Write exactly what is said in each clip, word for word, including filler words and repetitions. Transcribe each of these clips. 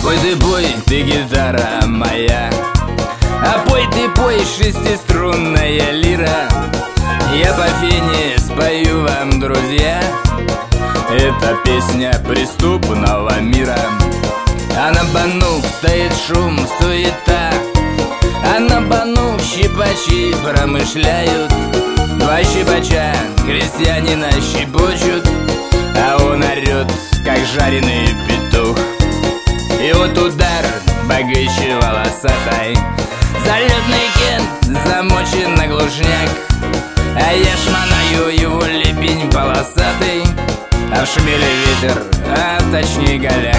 Пой ты, пой, ты гитара моя, а пой ты, пой, шестиструнная лира. Я по фене спою вам, друзья, это песня преступного мира. А на бану стоит шум, суета, а на бану щипачи промышляют. Два щипача крестьянина щепочут, а он орет, как жареный петух. И вот удар богыщи волосатой, залетный кент замочен на глушняк, а я шмонаю его лепень полосатый, а в шмеле ветер, а точнее голяк.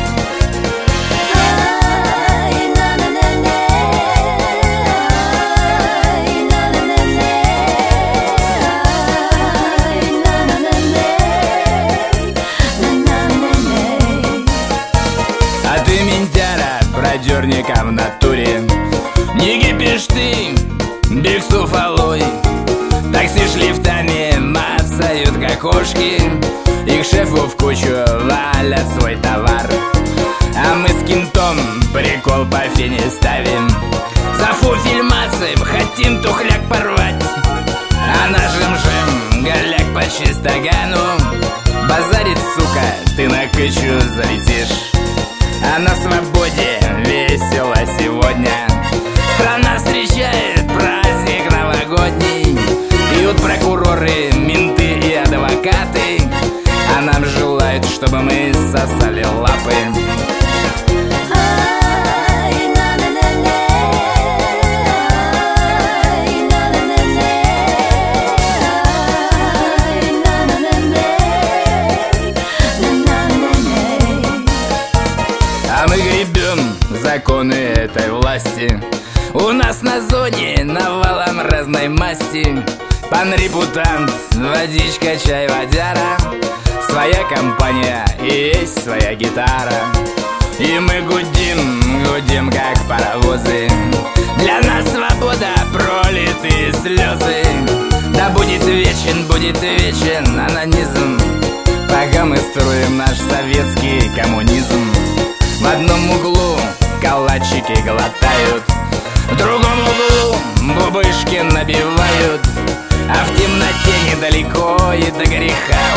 А ты, ментяра, продерника в натуре, не кипишь ты, биксов алой. Такси с лифтами мацают, как кошки, их шефу в кучу валят свой товар. А мы с кентом прикол по фене ставим, за фу-фильмацием хотим тухляк порвать. А нажим жим голяк по чистогану, базарит, сука, ты на кычу залетишь. А на свободе весело сегодня, страна встречает праздник новогодний. Пьют прокуроры, менты и адвокаты, а нам желают, чтобы мы сосали лапы. А мы гребем законы этой власти, у нас на зоне навалом разной масти. Пан репутант, водичка, чай, водяра, своя компания и есть своя гитара. И мы гудим, гудим, как паровозы, для нас свобода, пролитые слезы. Да будет вечен, будет вечен анонизм, пока мы строим наш советский коммунизм. В одном углу калачики глотают, в другом углу бубышки набивают, а в темноте недалеко и до греха